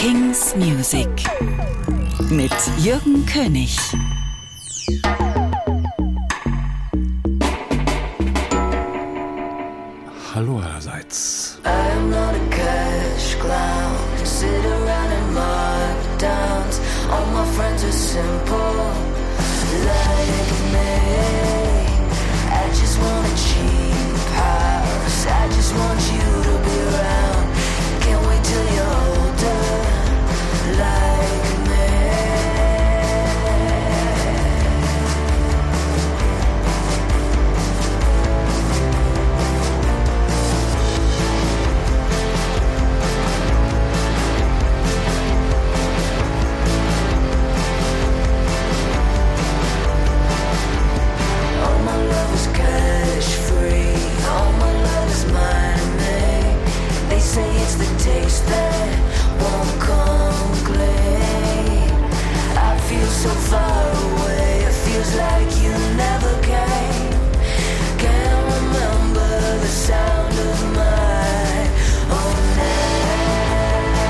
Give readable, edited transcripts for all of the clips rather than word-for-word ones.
King's Music mit Jürgen König. Hallo allerseits. I'm not a cash clown. Sit around and mark downs. All my friends are simple like me. I just want a cheap house. I just want you to be around. Can't wait till you're older like me. Taste that won't come clean. I feel so far away. It feels like you never came. Can't remember the sound of my own name.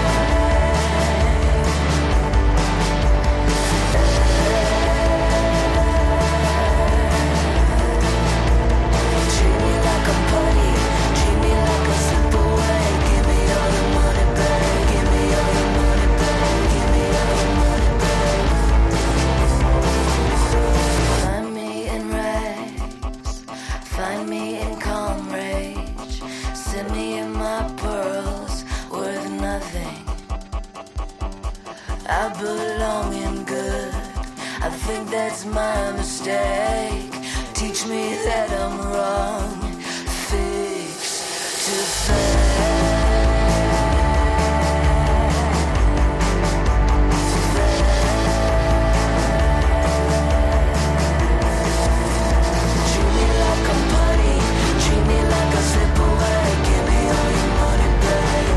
Treat me like a party. Treat me like a sleepaway. Give me all the money, babe. Give me all the money, babe. Give me all the money, babe. Find me in rags. Find me in calm rage. Send me in my pearls worth nothing. I belong in good. I think that's my mistake. Teach me that I'm wrong. Fix to fail. Treat me like a party. Treat me like a sleepaway. Give me all your money, babe.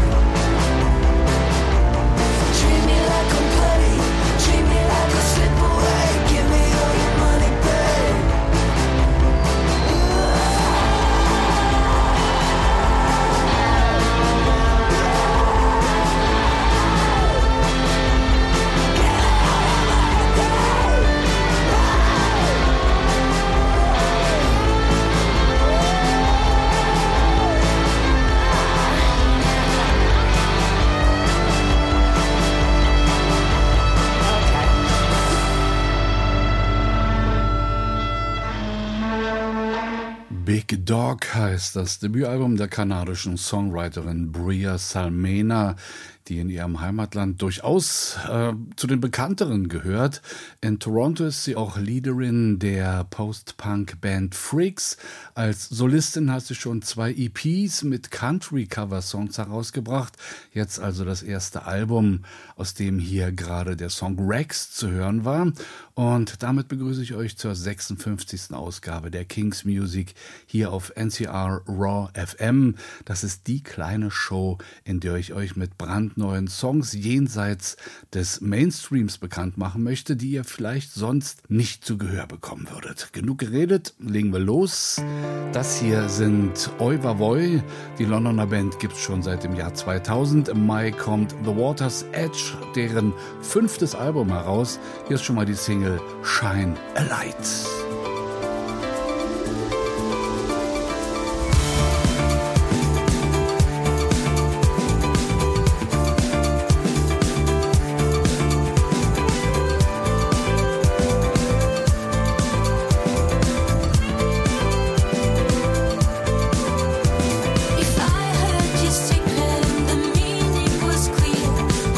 Treat me like a party. Treat me like a sleepaway. Give me all your money, babe. Big Dog heißt das Debütalbum der kanadischen Songwriterin Bria Salmena, die in ihrem Heimatland durchaus zu den bekannteren gehört. In Toronto ist sie auch Leaderin der Post-Punk-Band Freaks. Als Solistin hat sie schon 2 EPs mit Country-Cover-Songs herausgebracht. Jetzt also das erste Album, aus dem hier gerade der Song Rex zu hören war. Und damit begrüße ich euch zur 56. Ausgabe der King's Music hier auf NCR Raw FM. Das ist die kleine Show, in der ich euch mit brandneuen Songs jenseits des Mainstreams bekannt machen möchte, die ihr vielleicht sonst nicht zu Gehör bekommen würdet. Genug geredet, legen wir los. Das hier sind Oi Wa Voi. Die Londoner Band gibt's schon seit dem Jahr 2000. Im Mai kommt The Water's Edge, deren 5. Album heraus. Hier ist schon mal die Single Shine a Light.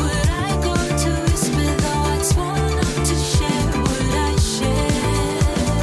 Would I go to whisper though I'd sworn not to share? Would I share?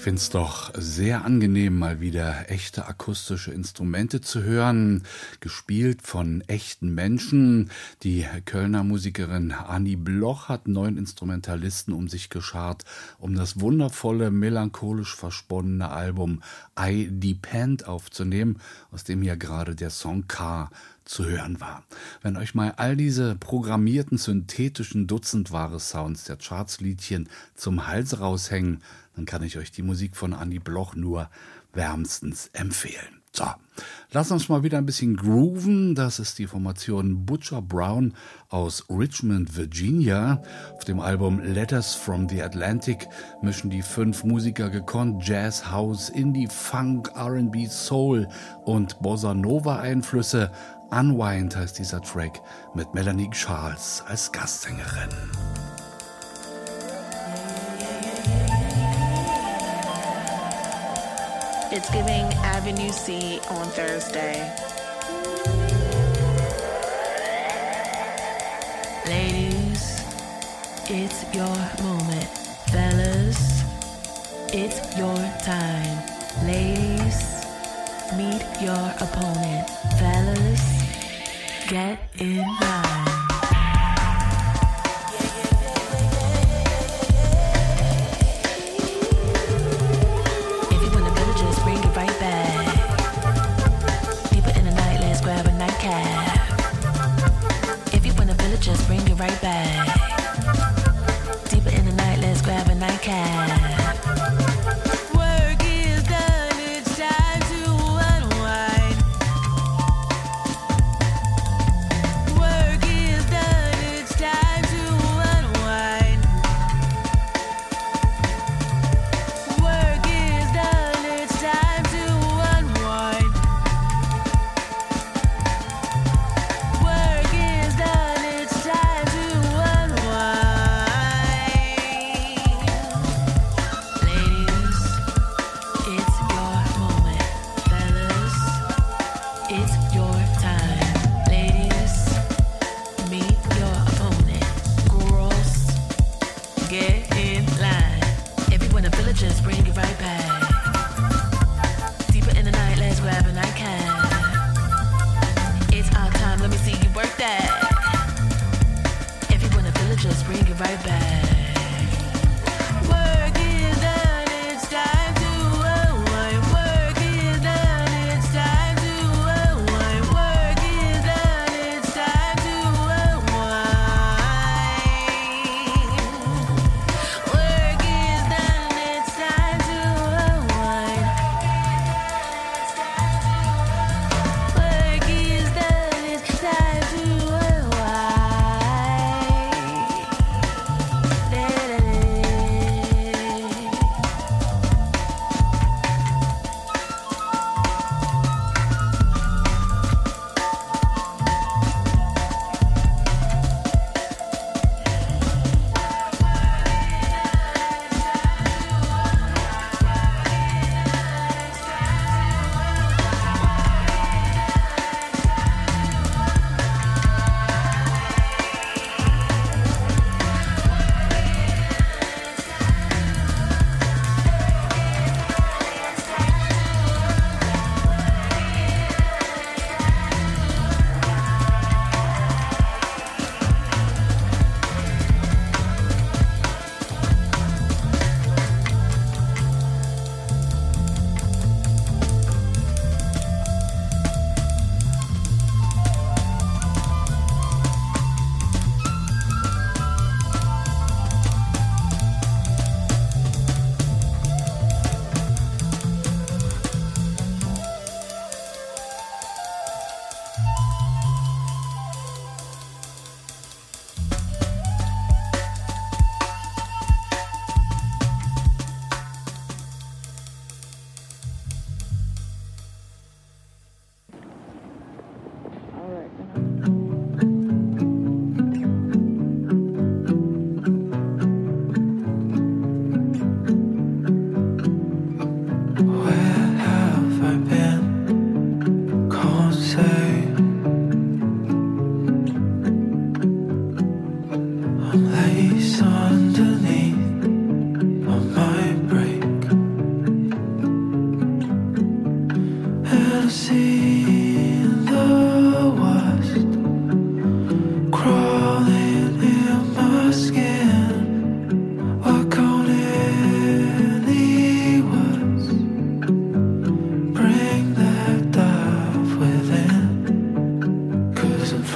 finde es doch sehr angenehm, mal wieder echte akustische Instrumente zu hören, gespielt von echten Menschen. Die Kölner Musikerin Annie Bloch hat 9 Instrumentalisten um sich geschart, um das wundervolle, melancholisch versponnene Album I Depend aufzunehmen, aus dem hier gerade der Song Car zu hören war. Wenn euch mal all diese programmierten, synthetischen, dutzendware Sounds der Chartsliedchen zum Hals raushängen, dann kann ich euch die Musik von Annie Bloch nur wärmstens empfehlen. So, lass uns mal wieder ein bisschen grooven. Das ist die Formation Butcher Brown aus Richmond, Virginia. Auf dem Album Letters from the Atlantic mischen die 5 Musiker gekonnt Jazz, House, Indie, Funk, R&B, Soul und Bossa Nova Einflüsse. Unwind heißt dieser Track mit Melanie Charles als Gastsängerin. It's giving Avenue C on Thursday. Ladies, it's your moment. Fellas, it's your time. Ladies, meet your opponent. Fellas, get in line. Just bring it right back. Deeper in the night, let's grab a nightcap. Work is done, it's time to unwind. Work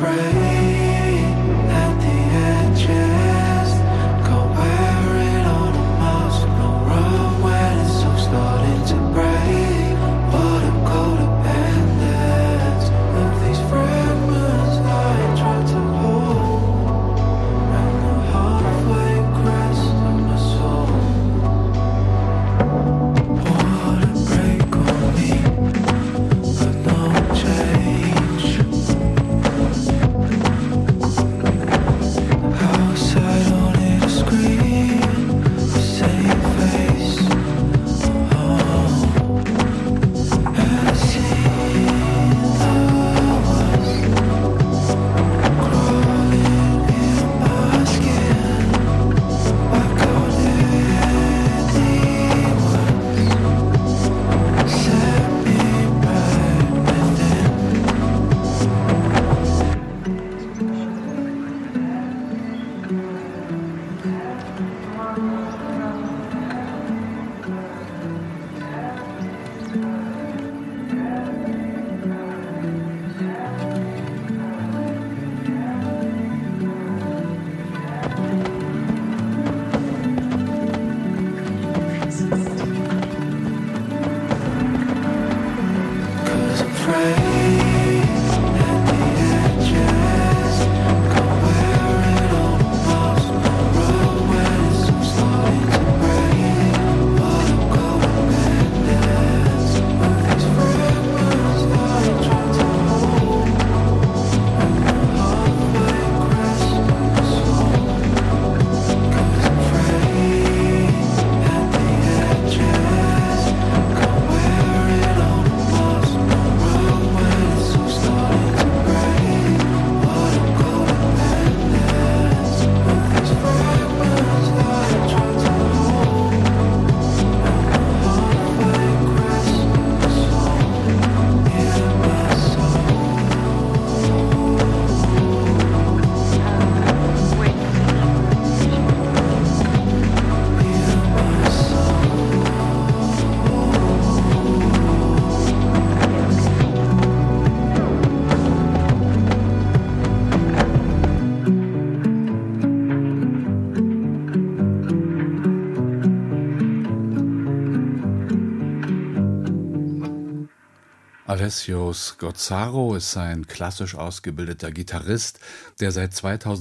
Alessio Scozzaro ist ein klassisch ausgebildeter Gitarrist, der seit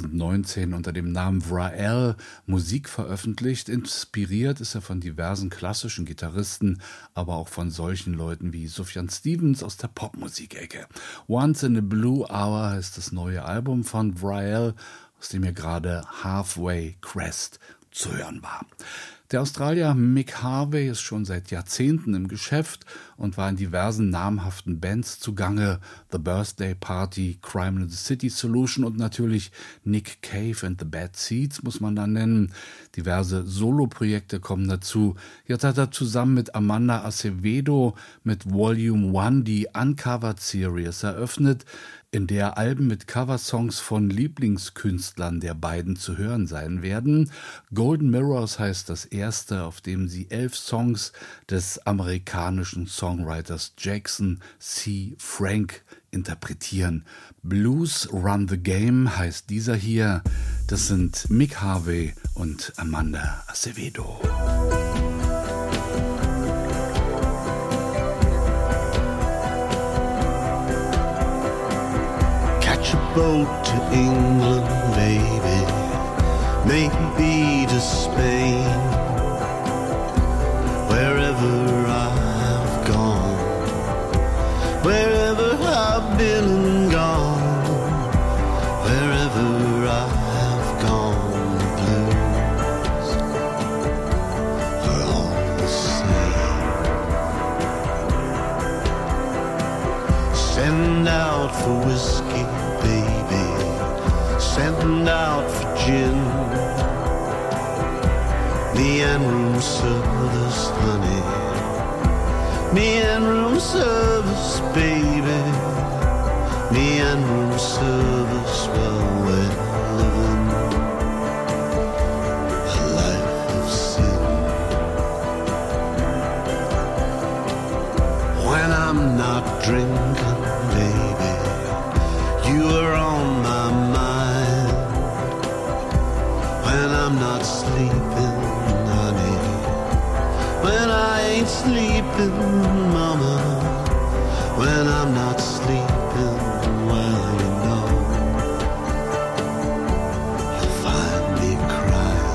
2019 unter dem Namen Vrael Musik veröffentlicht. Inspiriert ist er von diversen klassischen Gitarristen, aber auch von solchen Leuten wie Sufjan Stevens aus der Popmusikecke. Once in a Blue Hour ist das neue Album von Vrael, aus dem hier gerade Halfway Crest zu hören war. Der Australier Mick Harvey ist schon seit Jahrzehnten im Geschäft und war in diversen namhaften Bands zugange. The Birthday Party, Crime in the City Solution und natürlich Nick Cave and the Bad Seeds muss man da nennen. Diverse Soloprojekte kommen dazu. Jetzt hat er zusammen mit Amanda Acevedo mit Volume 1 die Uncovered Series eröffnet, in der Alben mit Coversongs von Lieblingskünstlern der beiden zu hören sein werden. Golden Mirrors heißt das erste, auf dem sie 11 Songs des amerikanischen Songwriters Jackson C. Frank interpretieren. Blues Run the Game heißt dieser hier. Das sind Mick Harvey und Amanda Acevedo. Catch a boat to England, baby, maybe to Spain. Wherever I've gone, wherever I've been and gone, wherever I've gone, the blues are all the same. Send out for whiskey, baby, send out for gin. Me and room service, honey, me and room service, baby, me and room service, well, we're living a life of sin. When I'm not drinking, baby, you are on sleeping, honey. When I ain't sleeping, mama. When I'm not sleeping, well, you know, you'll find me crying.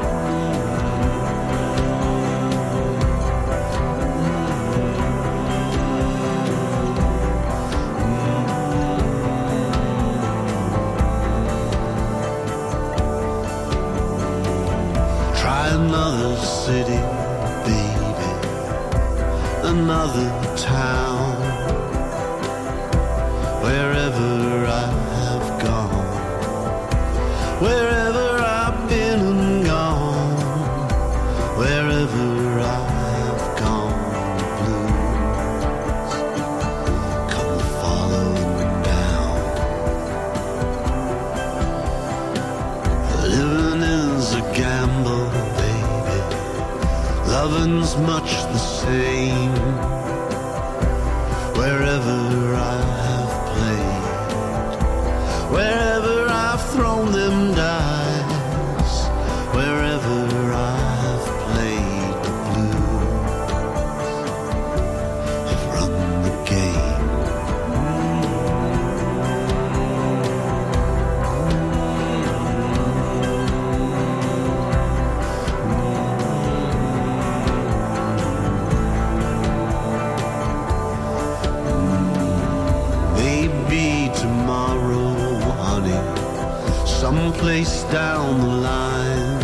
Try another city, baby, another town. Wherever I have gone, wherever I've been and gone, wherever I have gone, blues come following down. Living is a gamble, baby. Loving's much the same. Wherever I have played, wherever I've thrown them dice, wherever I've played the blues, I've run the game. Tomorrow, honey, someplace down the line,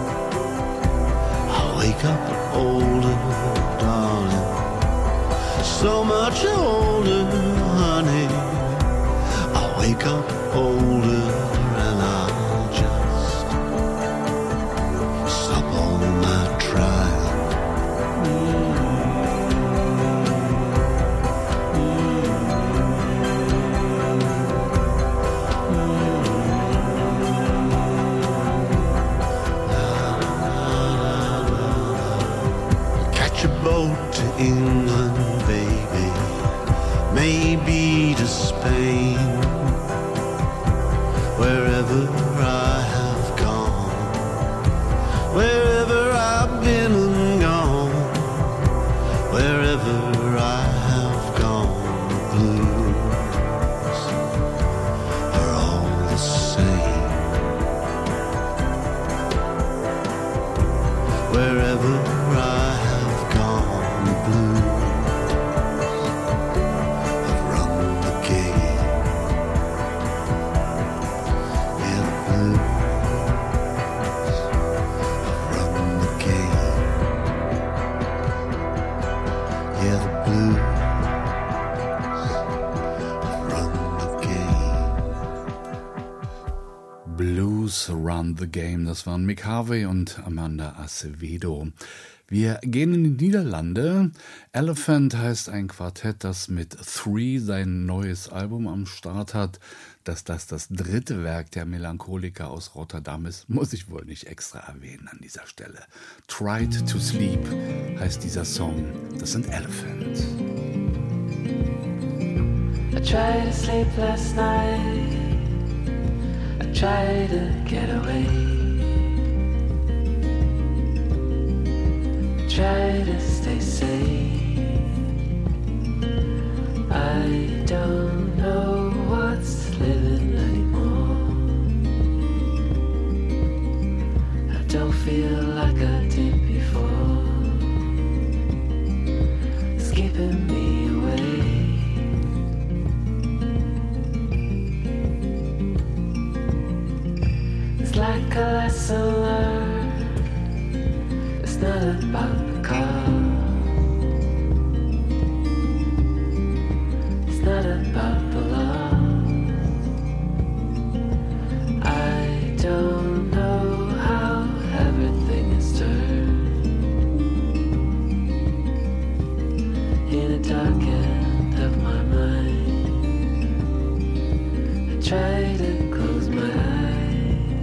I'll wake up older, darling, so much older, honey. I'll wake up older and I'll just stop all my trying. Boat to England, baby, maybe to Spain. Wherever I have gone, wherever I've been and gone, wherever I have gone, the blues are all the same. Wherever I have gone, the blues have run the game. Yeah, the blues have run the game. Yeah, the blues have run the game. Blues Run the Game, das waren Mick Harvey und Amanda Acevedo. Wir gehen in die Niederlande. Elephant heißt ein Quartett, das mit Three sein neues Album am Start hat. Dass das das dritte Werk der Melancholiker aus Rotterdam ist, muss ich wohl nicht extra erwähnen an dieser Stelle. Tried to Sleep heißt dieser Song. Das sind Elephant. I tried to sleep last night. I tried to get away. Try to stay sane. I don't know what's living anymore. I don't feel like I did before. It's keeping me away. It's like a lesson learned. It's not about the car. It's not about the law. I don't know how everything is turned. In the dark end of my mind, I try to close my eyes.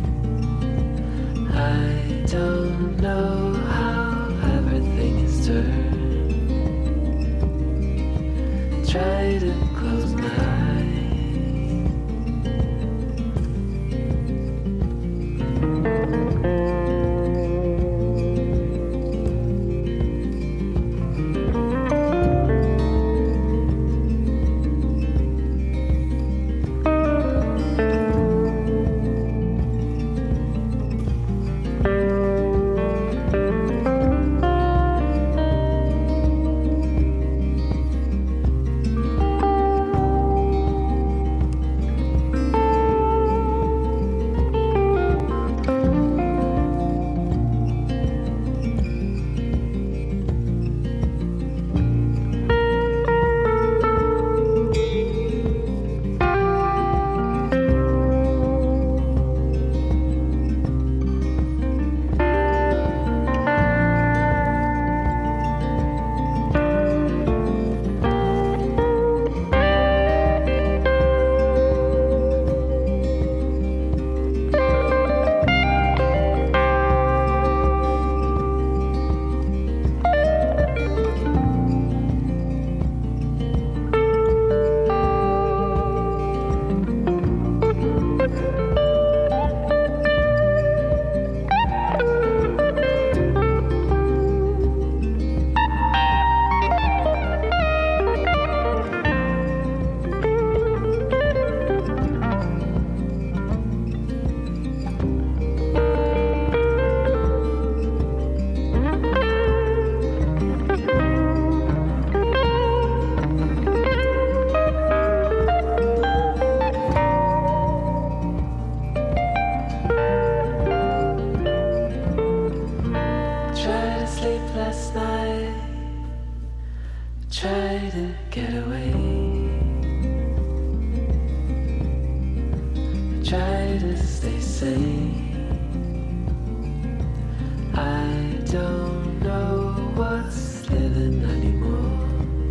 I don't know how everything is turned. Try to close my eyes. Try to stay sane. I don't know what's living anymore.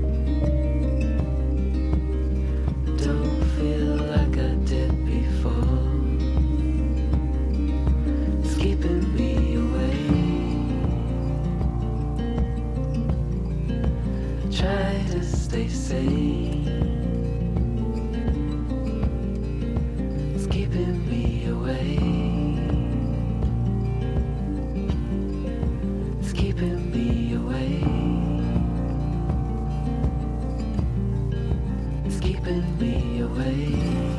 Don't feel like I did before. It's keeping me away. Try to stay sane. It's keeping me away. It's keeping me away. It's keeping me away.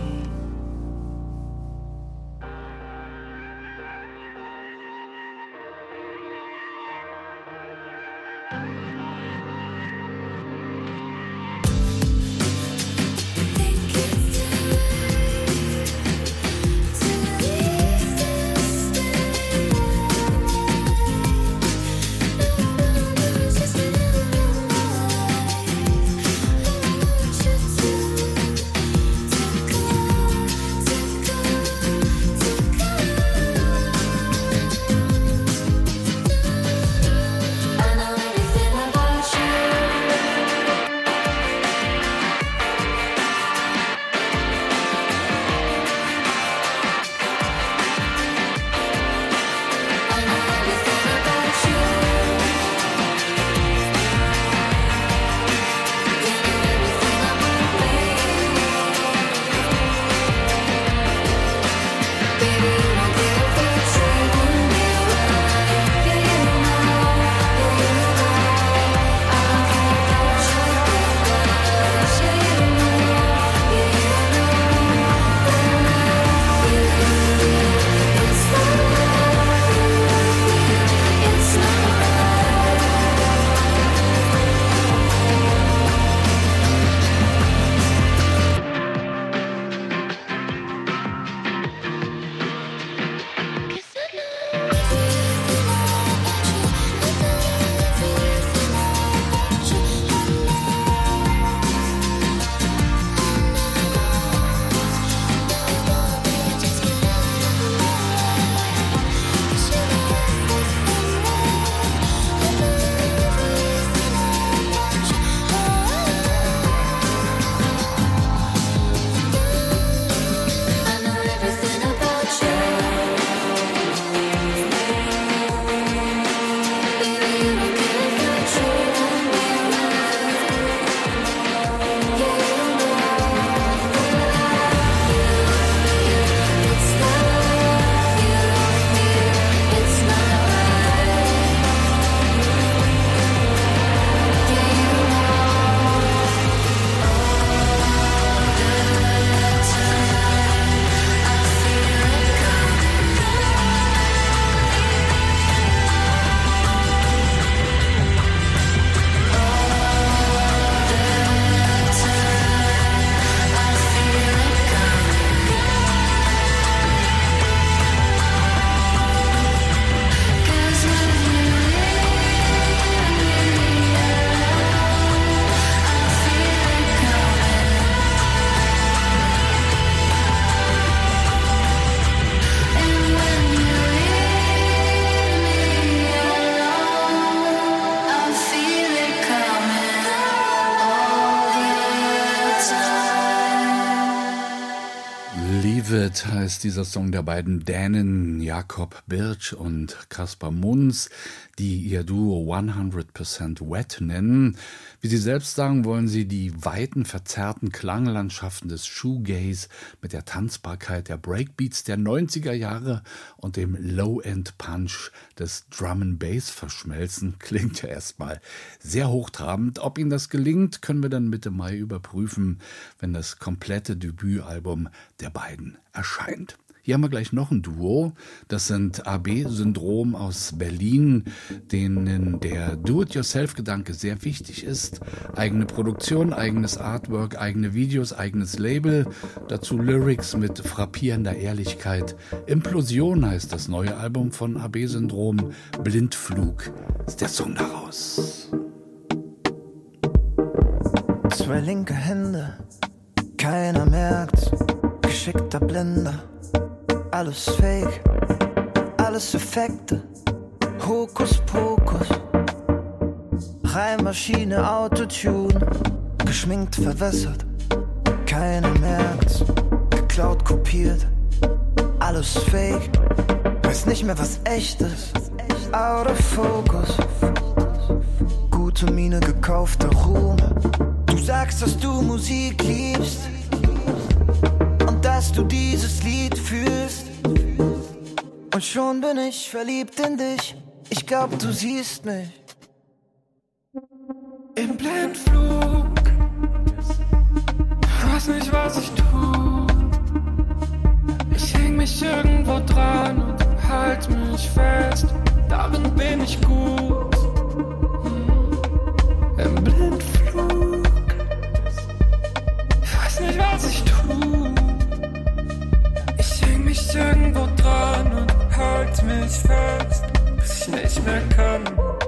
It heißt dieser Song der beiden Dänen Jakob Birch und Kaspar Munz, die ihr Duo 100% Wet nennen. Wie sie selbst sagen, wollen sie die weiten, verzerrten Klanglandschaften des Shoegaze mit der Tanzbarkeit der Breakbeats der 90er Jahre und dem Low-End-Punch des Drum and Bass verschmelzen. Klingt ja erstmal sehr hochtrabend. Ob ihnen das gelingt, können wir dann Mitte Mai überprüfen, wenn das komplette Debütalbum der beiden erscheint. Hier haben wir gleich noch ein Duo. Das sind AB Syndrom aus Berlin, denen der Do-it-yourself-Gedanke sehr wichtig ist. Eigene Produktion, eigenes Artwork, eigene Videos, eigenes Label. Dazu Lyrics mit frappierender Ehrlichkeit. Implosion heißt das neue Album von AB Syndrom. Blindflug ist der Song daraus. 2 linke Hände, keiner merkt's. Geschickter Blender, alles fake, alles Effekte, Hokuspokus. Reimmaschine, Autotune, geschminkt, verwässert, keiner merkt's, geklaut, kopiert, alles fake, weiß nicht mehr was echt ist, out of focus, gute Miene, gekaufter Ruhm, du sagst, dass du Musik liebst und dass du dieses Lied fühlst und schon bin ich verliebt in dich, ich glaub, du siehst mich im Blindflug, weiß nicht, was ich tu. Ich häng mich irgendwo dran und halt mich fest. Darin bin ich gut. Im Blindflug, weiß nicht, was ich tu. Ich häng mich irgendwo dran und halt mich fest, bis ich nicht mehr kann.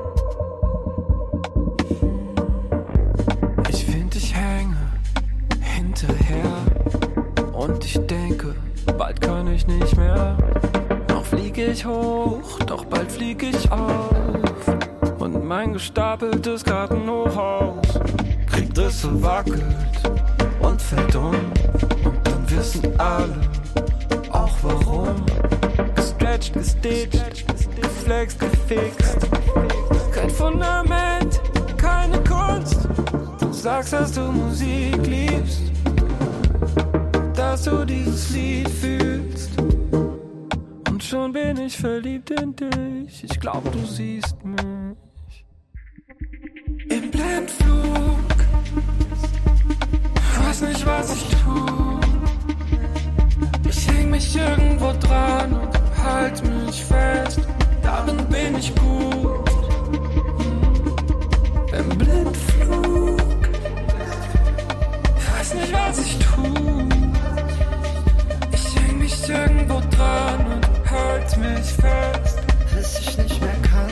Und ich denke, bald kann ich nicht mehr. Noch fliege ich hoch, doch bald flieg ich auf. Und mein gestapeltes Gartenhochhaus kriegt Risse, wackelt und fällt um. Und dann wissen alle auch warum. Gestretcht, gestitcht, geflext, gefixt. Kein Fundament, keine Kunst. Du sagst, dass du Musik liebst, dass du dieses Lied fühlst. Und schon bin ich verliebt in dich. Ich glaub, du siehst mich im Blindflug. Weiß nicht, was ich tu. Ich häng mich irgendwo dran und halt mich fest. Darin bin ich gut. Im Blindflug. Weiß nicht, was ich tu. Irgendwo dran und halt mich fest, bis ich nicht mehr kann.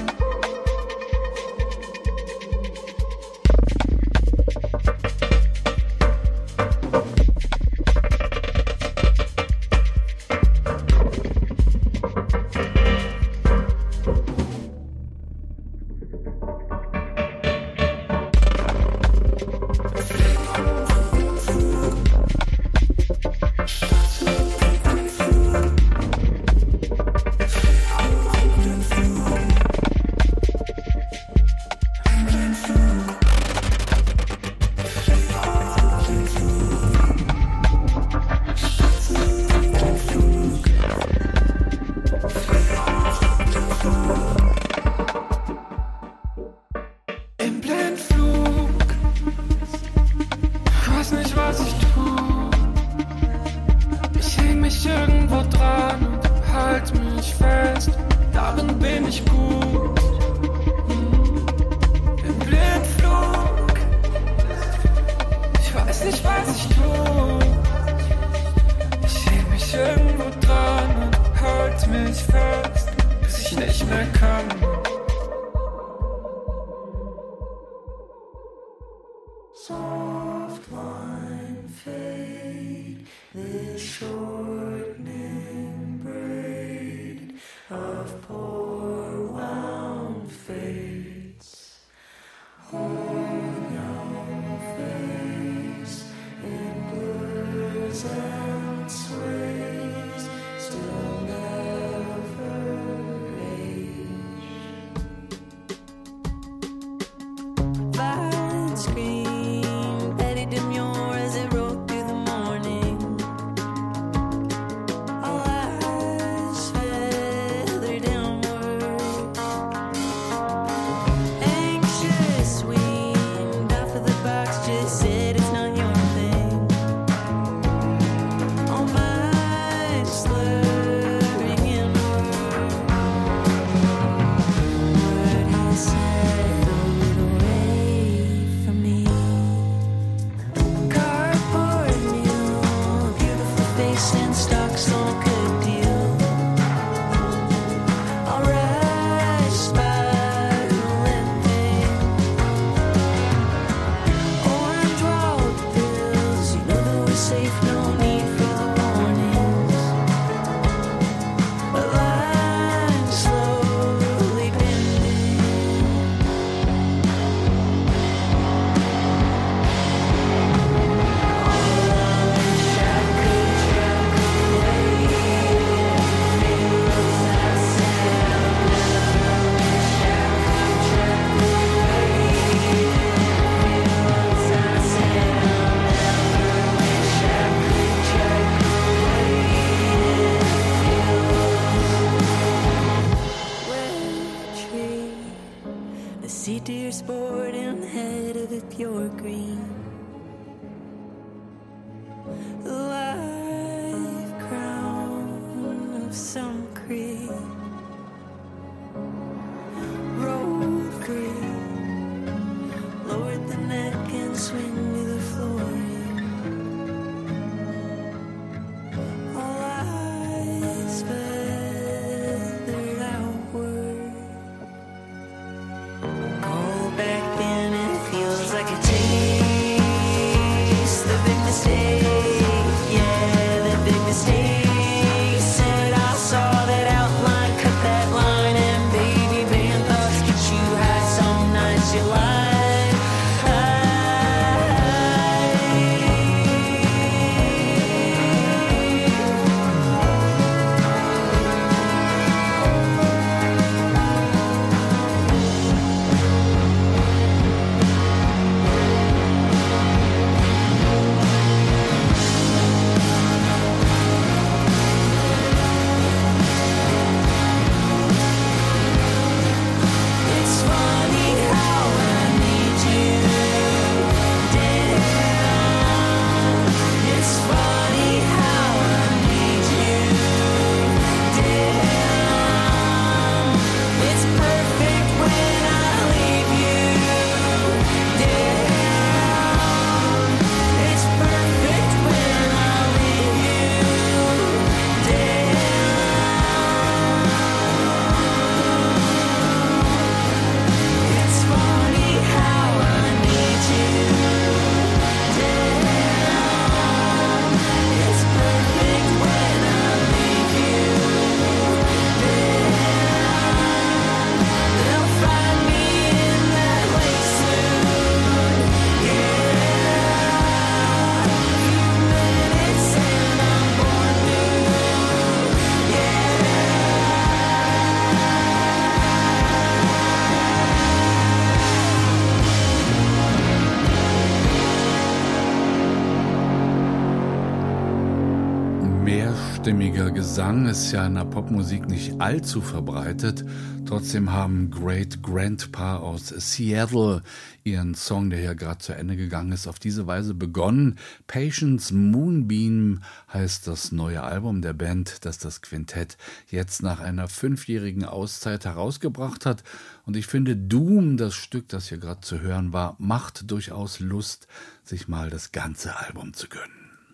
Mehrstimmiger Gesang ist ja in der Popmusik nicht allzu verbreitet. Trotzdem haben Great Grandpa aus Seattle ihren Song, der hier gerade zu Ende gegangen ist, auf diese Weise begonnen. Patience Moonbeam heißt das neue Album der Band, das das Quintett jetzt nach einer 5-jährigen Auszeit herausgebracht hat. Und ich finde, Doom, das Stück, das hier gerade zu hören war, macht durchaus Lust, sich mal das ganze Album zu gönnen.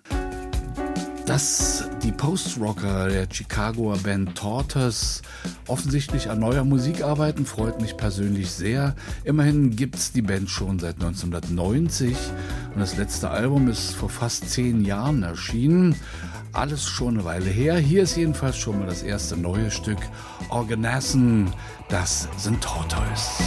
Dass die Post-Rocker der Chicagoer Band Tortoise offensichtlich an neuer Musik arbeiten, freut mich persönlich sehr. Immerhin gibt's die Band schon seit 1990 und das letzte Album ist vor fast 10 Jahren erschienen. Alles schon eine Weile her. Hier ist jedenfalls schon mal das erste neue Stück. Organasson, das sind Tortoise.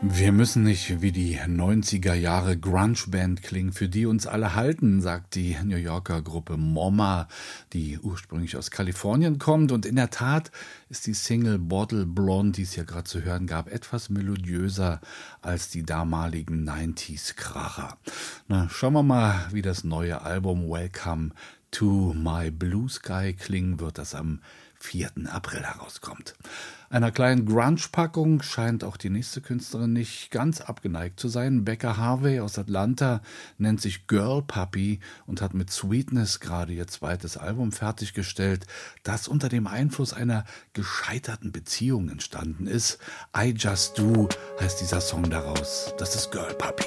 Wir müssen nicht wie die 90er Jahre Grunge-Band klingen, für die uns alle halten, sagt die New Yorker Gruppe MoMA, die ursprünglich aus Kalifornien kommt. Und in der Tat ist die Single Bottle Blonde, die es hier gerade zu hören gab, etwas melodiöser als die damaligen 90s-Kracher. Na, schauen wir mal, wie das neue Album Welcome to My Blue Sky klingen wird, das am 4. April herauskommt. Einer kleinen Grunge-Packung scheint auch die nächste Künstlerin nicht ganz abgeneigt zu sein. Becca Harvey aus Atlanta nennt sich Girl Puppy und hat mit Sweetness gerade ihr zweites Album fertiggestellt, das unter dem Einfluss einer gescheiterten Beziehung entstanden ist. I Just Do heißt dieser Song daraus. Das ist Girl Puppy.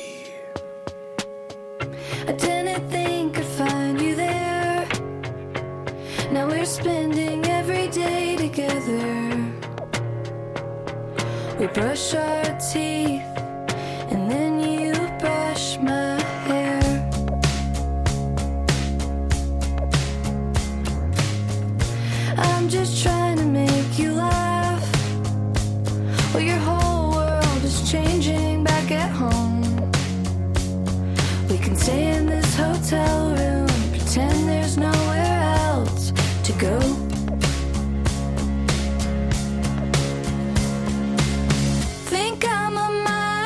I didn't think I'd find you there. Now we're spending every day together. We brush our teeth and then you brush my hair. I'm just trying to make you laugh. Well, your whole world is changing back at home. We can stay in this hotel room, pretend there's nowhere else to go. Think I'm a mile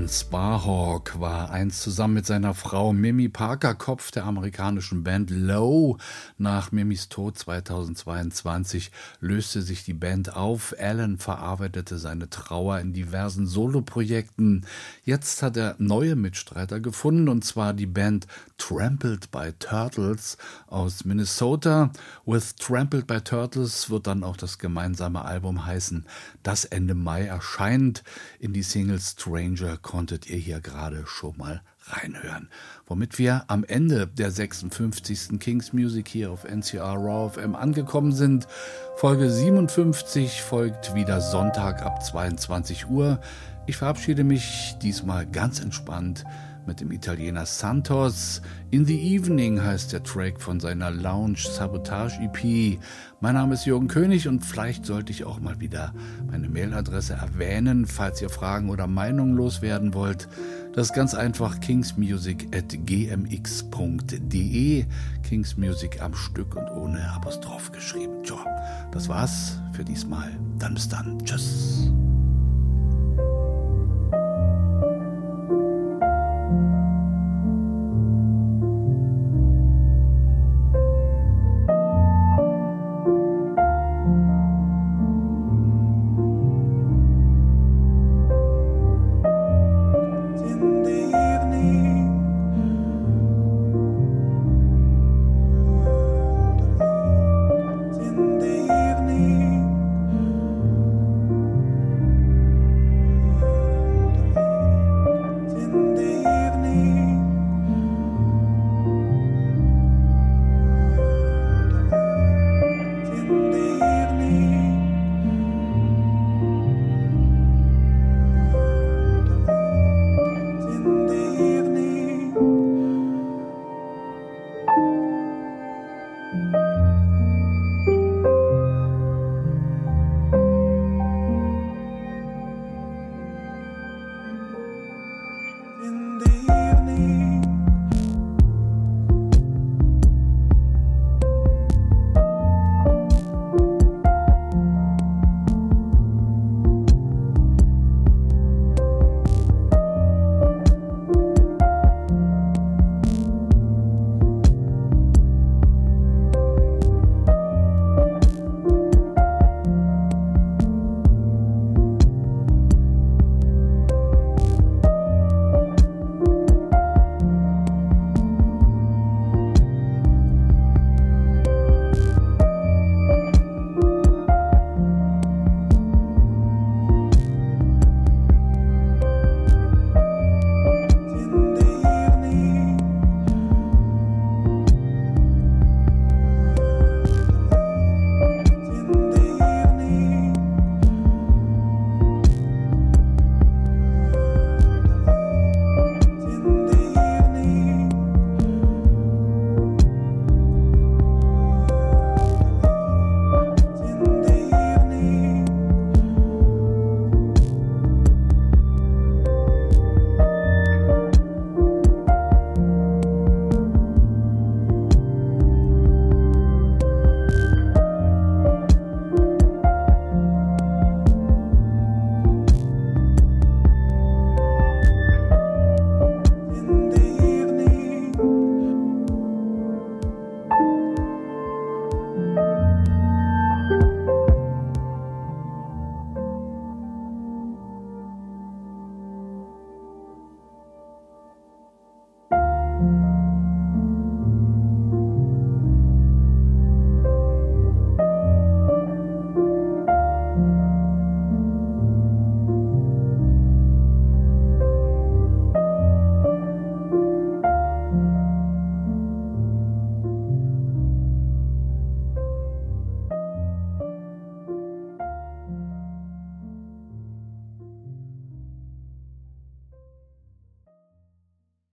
Sparhawk war einst zusammen mit seiner Frau Mimi Parker Kopf der amerikanischen Band Low. Nach Mimis Tod 2022 löste sich die Band auf. Alan verarbeitete seine Trauer in diversen Soloprojekten. Jetzt hat er neue Mitstreiter gefunden, und zwar die Band Trampled by Turtles aus Minnesota. With Trampled by Turtles wird dann auch das gemeinsame Album heißen, das Ende Mai erscheint. In die Single Stranger konntet ihr hier gerade schon mal reinhören. Womit wir am Ende der 56. Kings Music hier auf NCR Raw FM angekommen sind. Folge 57 folgt wieder Sonntag ab 22 Uhr. Ich verabschiede mich diesmal ganz entspannt mit dem Italiener Santos. In the Evening heißt der Track von seiner Lounge Sabotage EP. Mein Name ist Jürgen König und vielleicht sollte ich auch mal wieder meine Mailadresse erwähnen, falls ihr Fragen oder Meinungen loswerden wollt. Das ist ganz einfach: kingsmusic@gmx.de. Kingsmusic am Stück und ohne Apostroph geschrieben. Tja, das war's für diesmal. Dann bis dann. Tschüss.